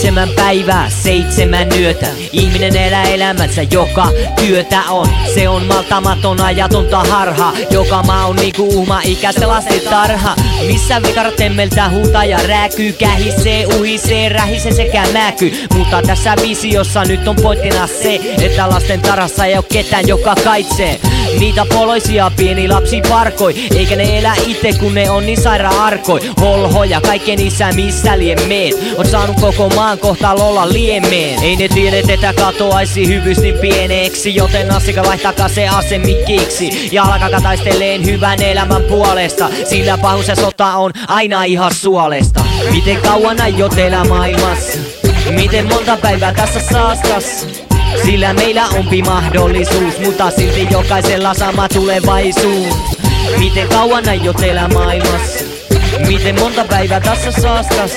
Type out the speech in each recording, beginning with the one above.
7 päivää, 7 yötä. Ihminen elää elämänsä, joka työtä on. Se on maltamaton, ajatonta harha. Joka maa on niinku uhma-ikäistä lasten tarha. Missä vikar temmeltää, huutaa ja rääkyy. Kähisee, uhisee, rähisee sekä mäkyy. Mutta tässä visiossa nyt on pointtina se, että lasten tarhassa ei oo ketään, joka kaitsee. Niitä poloisia pieni lapsi parkoi, eikä ne elä ite kun ne on niin sairaan arkoi. Holhoja kaiken isä missä liemeet, on saanut koko maan kohtalolla liemeen. Ei ne tiedä, että katoaisi hyvyys niin pieneksi, joten asika vaihtakaa se ase mikiksi. Ja alkakaa taisteleen hyvän elämän puolesta, sillä pahuus ja sota on aina ihan suolesta. Miten kauan aiot elää maailmassa? Miten monta päivää tässä saastas? Sillä meillä onpi mahdollisuus, mutta silti jokaisella sama tulevaisuus. Miten kauan aiot elää maailmassa? Miten monta päivää tässä saastas?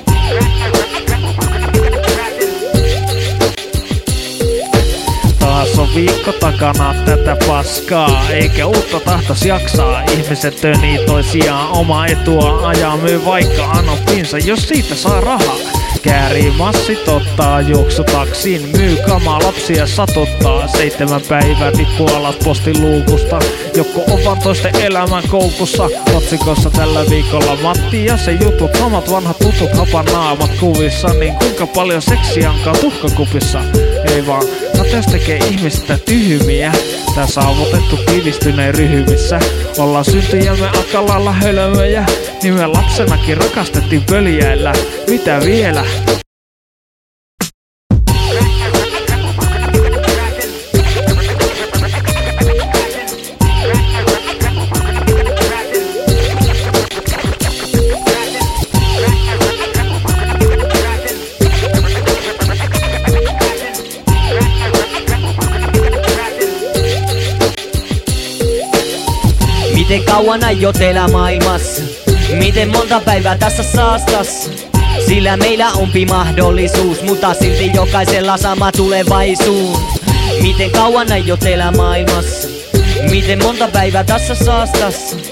Taas on viikko takana tätä paskaa, eikä uutta tahtos jaksaa. Ihmiset tönii toisiaan, oma etua ajaa, myy vaikka anopinsa, jos siitä saa rahaa. Käärii massit, ottaa juoksutaksiin, myy kamaa, lapsia satuttaa. 7 päivää tippuu alas postiluukusta, joko on vaan toisten elämän koukussa. Otsikossa tällä viikolla Matti ja se jutut, samat vanhat tutut hapanaamat kuvissa. Niin kuinka paljon seksiä onkaan tuhkakupissa? Ei vaan, kateus tekee ihmistä tyhmiä. Tää saavutettu tiivistyneen ryhmissä. Ollaan syntyjämme aika lailla hölmöjä, niin me lapsenakin rakastettiin pöljäillä. Mitä vielä? Miten kauan aiot elää maailmassa? Miten monta päivää tässä saastas? Sillä meillä onpi mahdollisuus, mutta silti jokaisella sama tulevaisuus. Miten kauan aiot elää maailmassa? Miten monta päivää tässä saastas?